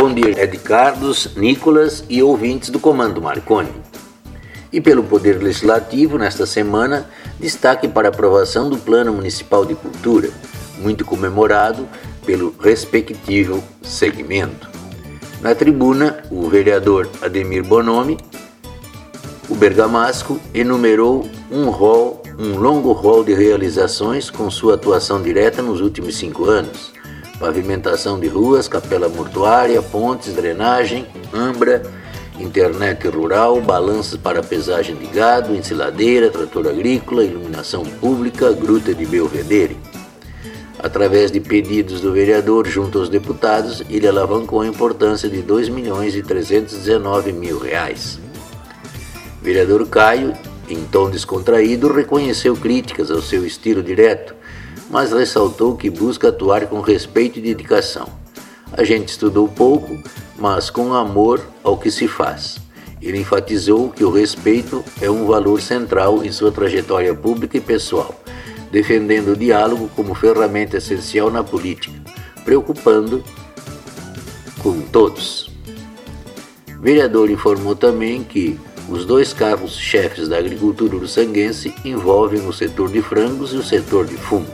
Bom dia, Ed Carlos, Nicolas e ouvintes do Comando Marconi. E pelo Poder Legislativo, nesta semana, destaque para a aprovação do Plano Municipal de Cultura, muito comemorado pelo respectivo segmento. Na tribuna, o vereador Ademir Bonomi, o bergamasco, enumerou um longo rol de realizações com sua atuação direta nos últimos 5 anos. Pavimentação de ruas, capela mortuária, pontes, drenagem, ambra, internet rural, balanças para pesagem de gado, ensiladeira, trator agrícola, iluminação pública, gruta de Belvedere. Através de pedidos do vereador junto aos deputados, ele alavancou a importância de R$ 2.319.000. Vereador Caio, em tom descontraído, reconheceu críticas ao seu estilo direto, mas ressaltou que busca atuar com respeito e dedicação. A gente estudou pouco, mas com amor ao que se faz. Ele enfatizou que o respeito é um valor central em sua trajetória pública e pessoal, defendendo o diálogo como ferramenta essencial na política, preocupando com todos. O vereador informou também que os 2 carros-chefes da agricultura uruçanguense envolvem o setor de frangos e o setor de fumo.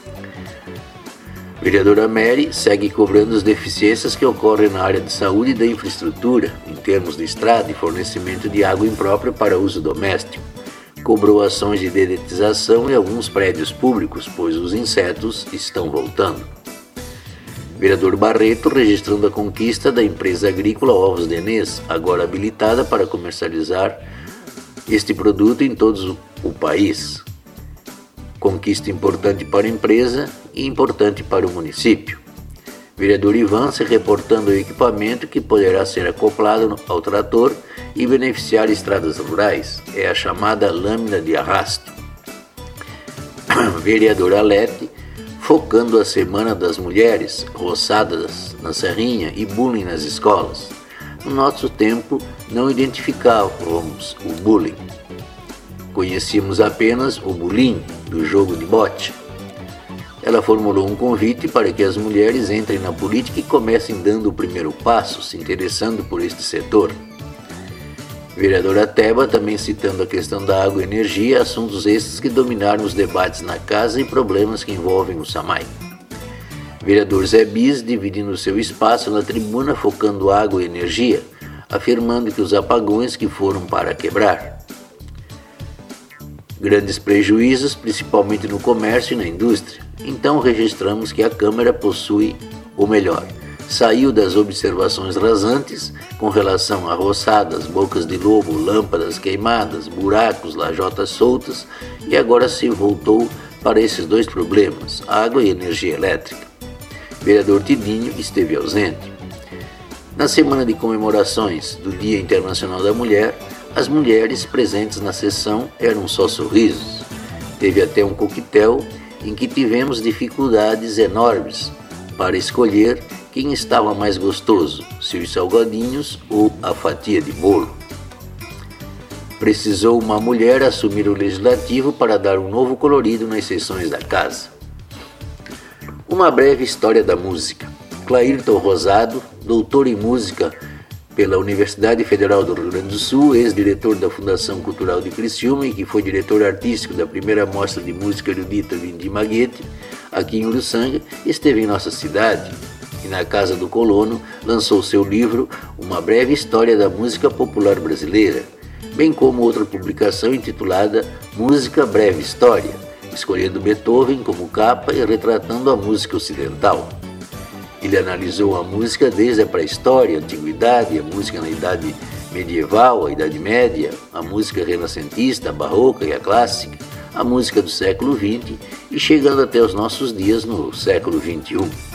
A vereadora Mary segue cobrando as deficiências que ocorrem na área de saúde e da infraestrutura, em termos de estrada e fornecimento de água imprópria para uso doméstico. Cobrou ações de dedetização em alguns prédios públicos, pois os insetos estão voltando. Vereador Barreto registrando a conquista da empresa agrícola Ovos Denês, agora habilitada para comercializar este produto em todo o país. Conquista importante para a empresa e importante para o município. Vereador Ivan se reportando o equipamento que poderá ser acoplado ao trator e beneficiar estradas rurais. É a chamada lâmina de arrasto. Vereador Alete focando a Semana das Mulheres, roçadas na serrinha e bullying nas escolas. No nosso tempo, não identificávamos o bullying. Conhecíamos apenas o bullying do jogo de bote. Ela formulou um convite para que as mulheres entrem na política e comecem dando o primeiro passo, se interessando por este setor. Vereadora Teba também citando a questão da água e energia, assuntos estes que dominaram os debates na casa e problemas que envolvem o SAMAI. Vereador Zé Bis dividindo seu espaço na tribuna focando água e energia, afirmando que os apagões que foram para quebrar. Grandes prejuízos, principalmente no comércio e na indústria. Então registramos que a Câmara possui, ou melhor, saiu das observações rasantes com relação a roçadas, bocas de lobo, lâmpadas queimadas, buracos, lajotas soltas e agora se voltou para esses 2 problemas, água e energia elétrica. Vereador Tidinho esteve ausente. Na semana de comemorações do Dia Internacional da Mulher, as mulheres presentes na sessão eram só sorrisos. Teve até um coquetel em que tivemos dificuldades enormes para escolher quem estava mais gostoso, se os salgadinhos ou a fatia de bolo. Precisou uma mulher assumir o legislativo para dar um novo colorido nas sessões da casa. Uma breve história da música. Clairton Rosado, doutor em música pela Universidade Federal do Rio Grande do Sul, ex-diretor da Fundação Cultural de Criciúma e que foi diretor artístico da primeira mostra de música erudita Vindi Maguete, aqui em Uruçanga, esteve em nossa cidade e na Casa do Colono lançou seu livro Uma Breve História da Música Popular Brasileira, bem como outra publicação intitulada Música Breve História, escolhendo Beethoven como capa e retratando a música ocidental. Ele analisou a música desde a pré-história, a antiguidade, a música na Idade Medieval, a Idade Média, a música renascentista, a barroca e a clássica, a música do século XX e chegando até os nossos dias no século XXI.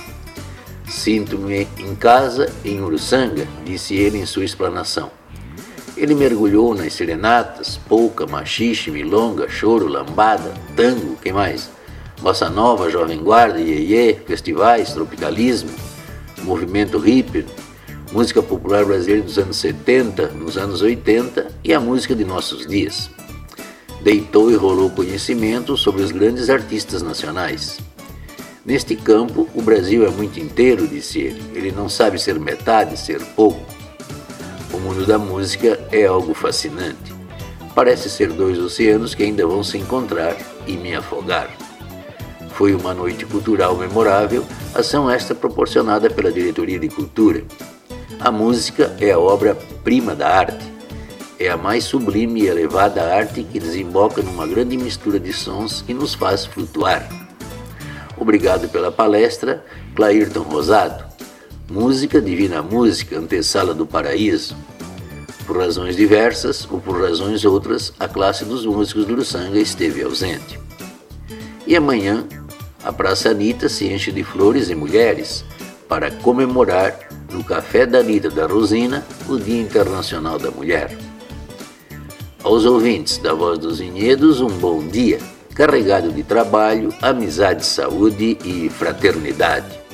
Sinto-me em casa em Uruçanga, disse ele em sua explanação. Ele mergulhou nas serenatas, polca, machixe, milonga, choro, lambada, tango, quem mais? Bossa Nova, Jovem Guarda, iê-iê, festivais, tropicalismo, movimento hippie, música popular brasileira dos anos 70, nos anos 80 e a música de nossos dias. Deitou e rolou conhecimento sobre os grandes artistas nacionais. Neste campo, o Brasil é muito inteiro, disse ele. Ele não sabe ser metade, ser pouco. O mundo da música é algo fascinante. Parece ser dois oceanos que ainda vão se encontrar e me afogar. Foi uma noite cultural memorável, ação esta proporcionada pela Diretoria de Cultura. A música é a obra-prima da arte. É a mais sublime e elevada arte que desemboca numa grande mistura de sons que nos faz flutuar. Obrigado pela palestra, Clairton Rosado. Música, divina música, antessala do paraíso. Por razões diversas ou por razões outras, a classe dos músicos do Uruçanga esteve ausente. E amanhã, a Praça Anitta se enche de flores e mulheres para comemorar, no Café da Anitta da Rosina, o Dia Internacional da Mulher. Aos ouvintes da Voz dos Vinhedos, um bom dia, carregado de trabalho, amizade, saúde e fraternidade.